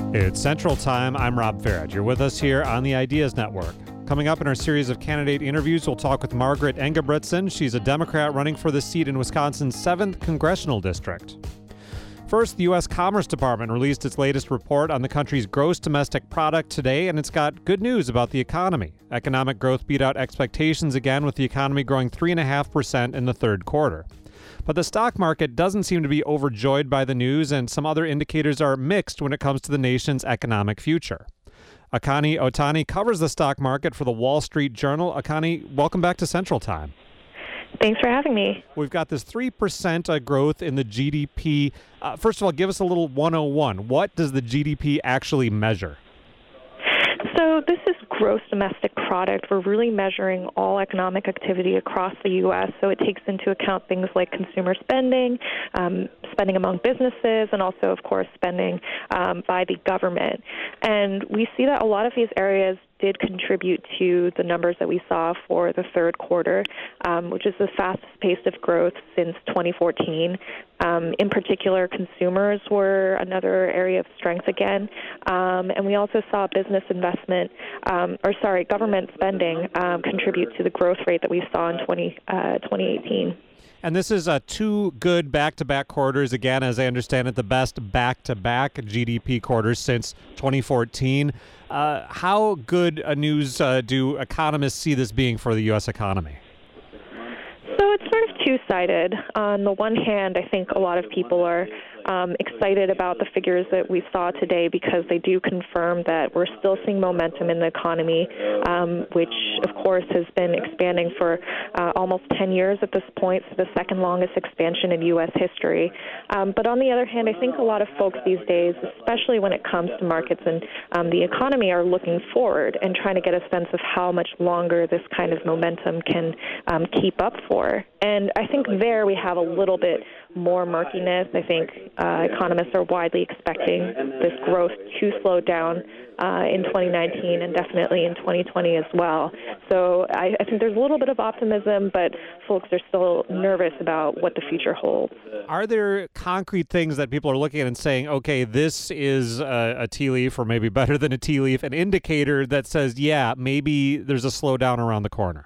It's Central Time. I'm Rob Farad. You're with us here on the Ideas Network. Coming up in our series of candidate interviews, we'll talk with Margaret Engebretson. She's a Democrat running for the seat in Wisconsin's 7th Congressional District. First, the U.S. Commerce Department released its latest report on the country's gross domestic product today, and it's got good news about the economy. Economic growth beat out expectations again, with the economy growing 3.5% in the third quarter. But the stock market doesn't seem to be overjoyed by the news, and some other indicators are mixed when it comes to the nation's economic future. Akani Otani covers the stock market for the Wall Street Journal. Akani, welcome back to Central Time. Thanks for having me. We've got this 3% growth in the GDP. First of all, give us a little 101. What does the GDP actually measure? So this is gross domestic product. We're really measuring all economic activity across the U.S., so it takes into account things like consumer spending, spending among businesses, and also, of course, spending by the government. And we see that a lot of these areas did contribute to the numbers that we saw for the third quarter, which is the fastest pace of growth since 2014. In particular, consumers were another area of strength again. And we also saw business investment, government spending contribute to the growth rate that we saw in 2018. And this is two good back-to-back quarters. Again, as I understand it, the best back-to-back GDP quarters since 2014. How good a news do economists see this being for the U.S. economy? So it's sort of two-sided. On the one hand, I think a lot of people are excited about the figures that we saw today because they do confirm that we're still seeing momentum in the economy, which, of course, has been expanding for almost 10 years at this point, so the second longest expansion in U.S. history. But on the other hand, I think a lot of folks these days, especially when it comes to markets and the economy, are looking forward and trying to get a sense of how much longer this kind of momentum can keep up for. And I think there we have a little bit more murkiness. I think economists are widely expecting this growth to slow down in 2019 and definitely in 2020 as well. So I think there's a little bit of optimism, but folks are still nervous about what the future holds. Are there concrete things that people are looking at and saying, okay, this is a tea leaf, or maybe better than a tea leaf, an indicator that says, yeah, maybe there's a slowdown around the corner?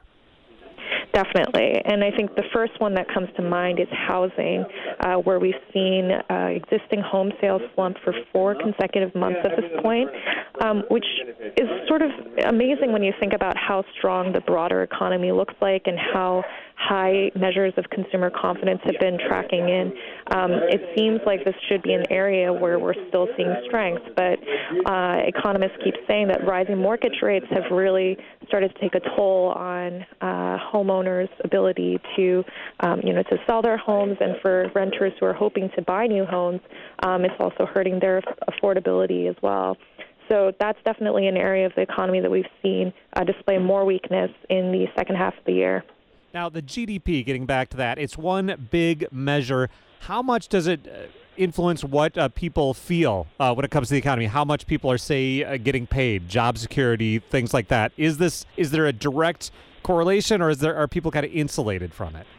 Definitely. And I think the first one that comes to mind is housing, where we've seen existing home sales slump for 4 consecutive months at this point, which is sort of amazing when you think about how strong the broader economy looks like and how high measures of consumer confidence have been tracking in. It seems like this should be an area where we're still seeing strength, but economists keep saying that rising mortgage rates have really started to take a toll on homeowners' ability to sell their homes, and for renters who are hoping to buy new homes, it's also hurting their affordability as well. So that's definitely an area of the economy that we've seen display more weakness in the second half of the year. Now, the GDP, getting back to that, it's one big measure. How much does it influence what people feel when it comes to the economy? How much people are, say, getting paid, job security, things like that? Is there a direct correlation, or are people kind of insulated from it?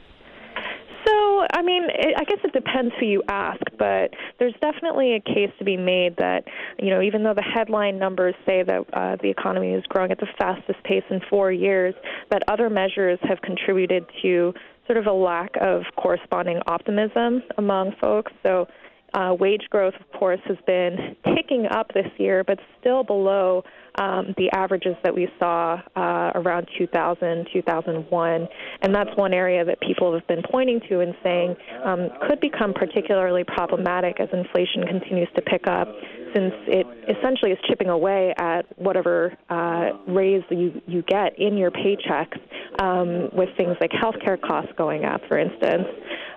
So, I mean, I guess it depends who you ask, but there's definitely a case to be made that, even though the headline numbers say that the economy is growing at the fastest pace in 4 years, that other measures have contributed to sort of a lack of corresponding optimism among folks. So wage growth, of course, has been ticking up this year, but still below the averages that we saw around 2000, 2001. And that's one area that people have been pointing to and saying could become particularly problematic as inflation continues to pick up, since it essentially is chipping away at whatever raise you get in your paychecks, with things like healthcare costs going up, for instance.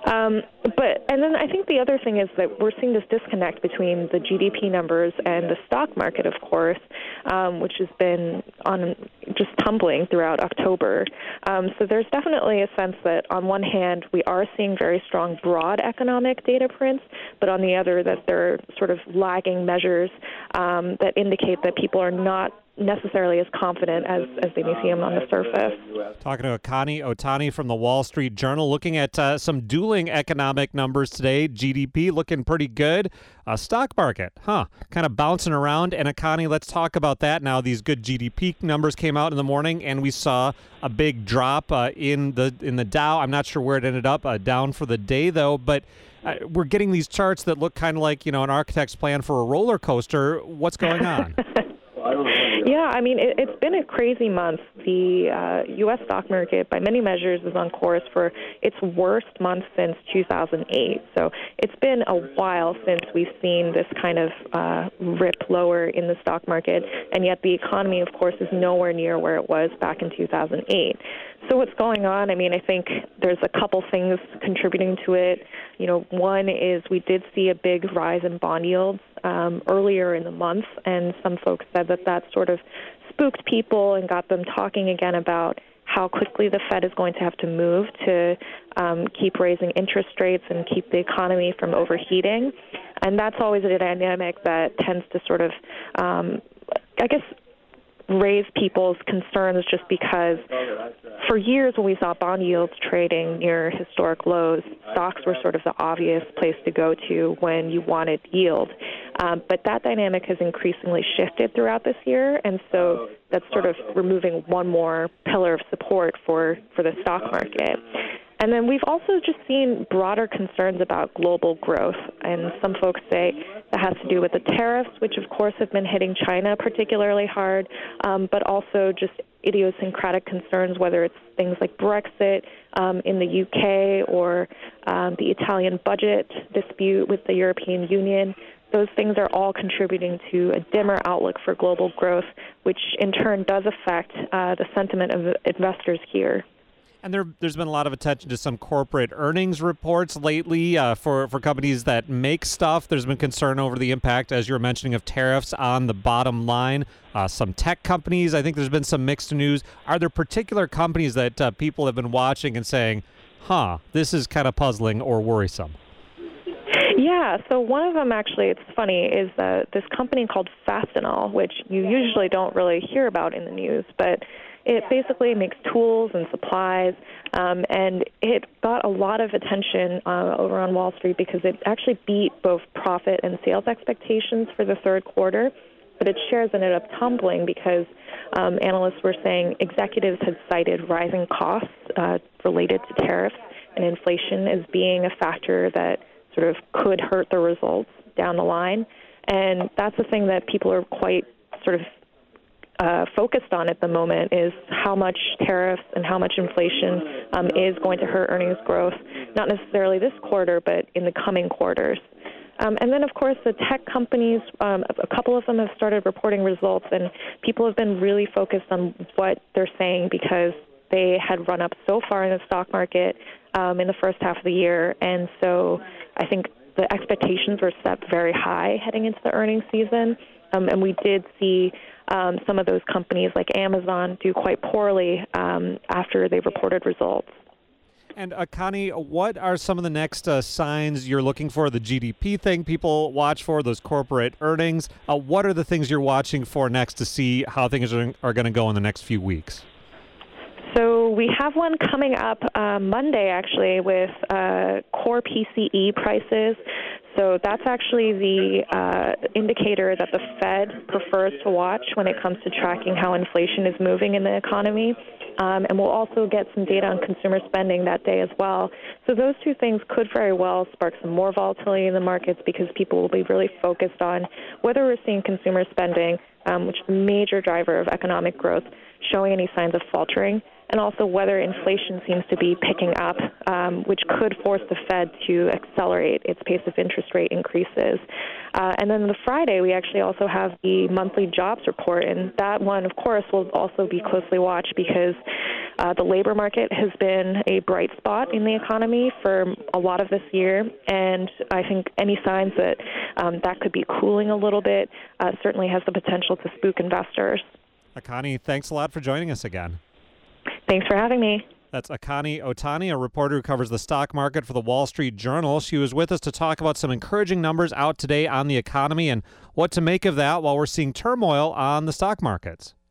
And then I think the other thing is that we're seeing this disconnect between the GDP numbers and the stock market, of course, which has been just tumbling throughout October. So there's definitely a sense that on one hand we are seeing very strong broad economic data prints, but on the other that there are sort of lagging measures that indicate that people are not necessarily as confident as they may seem on the surface. Talking to Akani Otani from the Wall Street Journal, looking at some dueling economic numbers today. GDP looking pretty good. Stock market, kind of bouncing around. And Akani, let's talk about that now. These good GDP numbers came out in the morning, and we saw a big drop in the Dow. I'm not sure where it ended up, down for the day though. But we're getting these charts that look kind of like an architect's plan for a roller coaster. What's going on? Yeah, I mean, it's been a crazy month. The U.S. stock market, by many measures, is on course for its worst month since 2008. So it's been a while since we've seen this kind of rip lower in the stock market, and yet the economy, of course, is nowhere near where it was back in 2008. So what's going on? I mean, I think there's a couple things contributing to it. One is we did see a big rise in bond yields earlier in the month, and some folks said that sort of spooked people and got them talking again about how quickly the Fed is going to have to move to keep raising interest rates and keep the economy from overheating. And that's always a dynamic that tends to sort of, raise people's concerns, just because for years when we saw bond yields trading near historic lows, stocks were sort of the obvious place to go to when you wanted yield. But that dynamic has increasingly shifted throughout this year, and so that's sort of removing one more pillar of support for the stock market. And then we've also just seen broader concerns about global growth, and some folks say that has to do with the tariffs, which of course have been hitting China particularly hard, but also just idiosyncratic concerns, whether it's things like Brexit in the UK or the Italian budget dispute with the European Union. Those things are all contributing to a dimmer outlook for global growth, which in turn does affect the sentiment of investors here. And there's been a lot of attention to some corporate earnings reports lately for companies that make stuff. There's been concern over the impact, as you were mentioning, of tariffs on the bottom line. Some tech companies, I think there's been some mixed news. Are there particular companies that people have been watching and saying, this is kind of puzzling or worrisome? Yeah, so one of them actually, it's funny, is this company called Fastenal, which you usually don't really hear about in the news, but it basically makes tools and supplies, and it got a lot of attention over on Wall Street because it actually beat both profit and sales expectations for the third quarter, but its shares ended up tumbling because analysts were saying executives had cited rising costs related to tariffs and inflation as being a factor that sort of could hurt the results down the line. And that's the thing that people are quite sort of focused on at the moment, is how much tariffs and how much inflation is going to hurt earnings growth, not necessarily this quarter, but in the coming quarters. And then, of course, the tech companies, a couple of them have started reporting results, and people have been really focused on what they're saying because they had run up so far in the stock market in the first half of the year. And so I think the expectations were set very high heading into the earnings season. And we did see some of those companies like Amazon do quite poorly after they reported results. And Connie, what are some of the next signs you're looking for? The GDP thing people watch for, those corporate earnings. What are the things you're watching for next to see how things are going to go in the next few weeks? So we have one coming up Monday, actually, with core PCE prices. So that's actually the indicator that the Fed prefers to watch when it comes to tracking how inflation is moving in the economy. And we'll also get some data on consumer spending that day as well. So those two things could very well spark some more volatility in the markets because people will be really focused on whether we're seeing consumer spending, which is a major driver of economic growth, showing any signs of faltering, and also whether inflation seems to be picking up, which could force the Fed to accelerate its pace of interest rate increases. And then the Friday, we actually also have the monthly jobs report, and that one, of course, will also be closely watched because the labor market has been a bright spot in the economy for a lot of this year, and I think any signs that that could be cooling a little bit certainly has the potential to spook investors. Connie, thanks a lot for joining us again. Thanks for having me. That's Akani Otani, a reporter who covers the stock market for the Wall Street Journal. She was with us to talk about some encouraging numbers out today on the economy and what to make of that while we're seeing turmoil on the stock markets.